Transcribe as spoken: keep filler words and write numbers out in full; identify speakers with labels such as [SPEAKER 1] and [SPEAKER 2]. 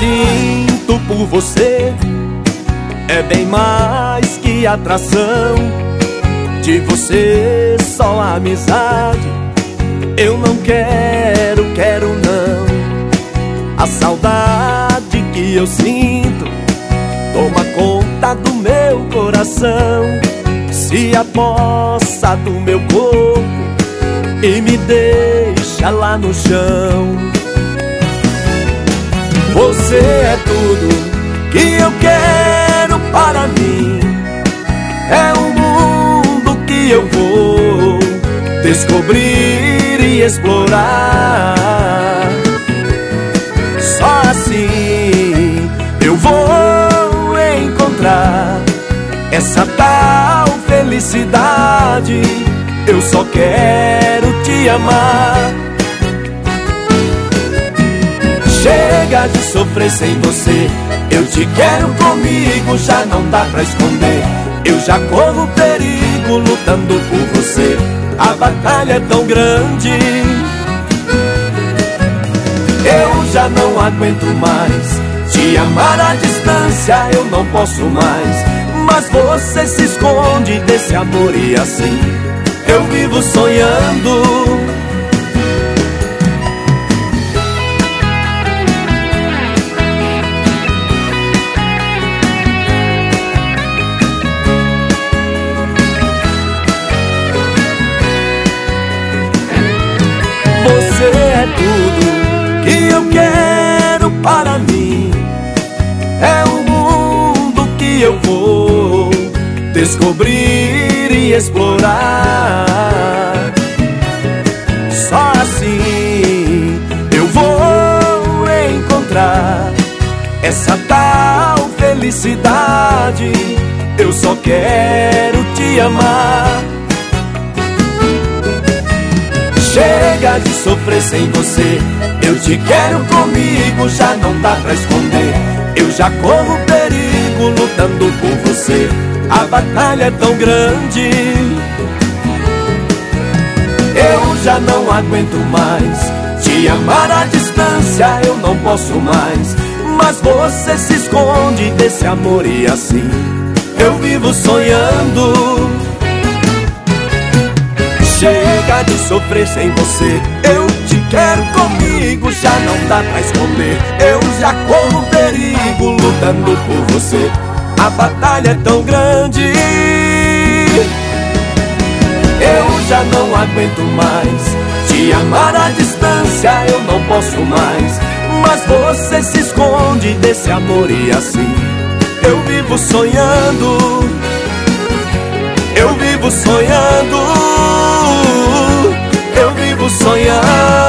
[SPEAKER 1] sinto por você é bem mais que atração. De você só amizade eu não quero, quero não. A saudade que eu sinto toma conta do meu coração, se apossa do meu corpo e me deixa lá no chão. Você é tudo que eu quero para mim, é um mundo que eu vou descobrir e explorar. Só assim eu vou encontrar essa tal felicidade. Eu só quero te amar. Chega de sofrer sem você, eu te quero comigo, já não dá pra esconder. Eu já corro perigo lutando por você, a batalha é tão grande. Eu já não aguento mais te amar à distância, eu não posso mais. Mas você se esconde desse amor e assim eu vivo sonhando. Você é tudo que eu quero para mim, é um mundo que eu vou descobrir e explorar. Só assim eu vou encontrar essa tal felicidade. Eu só quero te amar. Chega de sofrer sem você, eu te quero comigo, já não dá pra esconder. Eu já corro perigo lutando por você, a batalha é tão grande. Eu já não aguento mais te amar à distância, eu não posso mais. Mas você se esconde desse amor e assim eu vivo sonhando. Chega de sofrer sem você, eu te quero comigo, já não dá pra esconder. Eu já corro perigo lutando por você, a batalha é tão grande. Eu já não aguento mais te amar à distância, eu não posso mais. Mas você se esconde desse amor e assim eu vivo sonhando. Eu vivo sonhando, eu vivo sonhando.